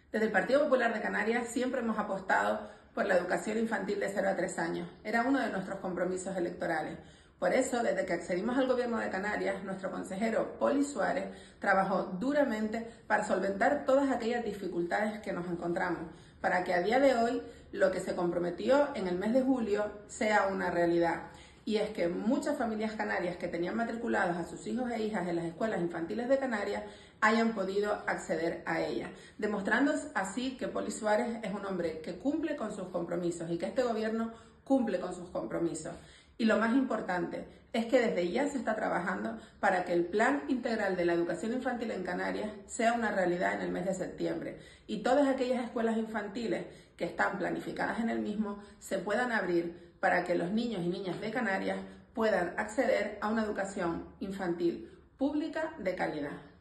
Desde el Partido Popular de Canarias siempre hemos apostado por la educación infantil de 0 a 3 años. Era uno de nuestros compromisos electorales. Por eso, desde que accedimos al Gobierno de Canarias, nuestro consejero Poli Suárez trabajó duramente para solventar todas aquellas dificultades que nos encontramos, para que a día de hoy lo que se comprometió en el mes de julio sea una realidad. Y es que muchas familias canarias que tenían matriculados a sus hijos e hijas en las escuelas infantiles de Canarias hayan podido acceder a ellas, demostrando así que Poli Suárez es un hombre que cumple con sus compromisos y que este gobierno cumple con sus compromisos. Y lo más importante es que desde ya se está trabajando para que el Plan Integral de la Educación Infantil en Canarias sea una realidad en el mes de septiembre y todas aquellas escuelas infantiles que están planificadas en el mismo se puedan abrir para que los niños y niñas de Canarias puedan acceder a una educación infantil pública de calidad.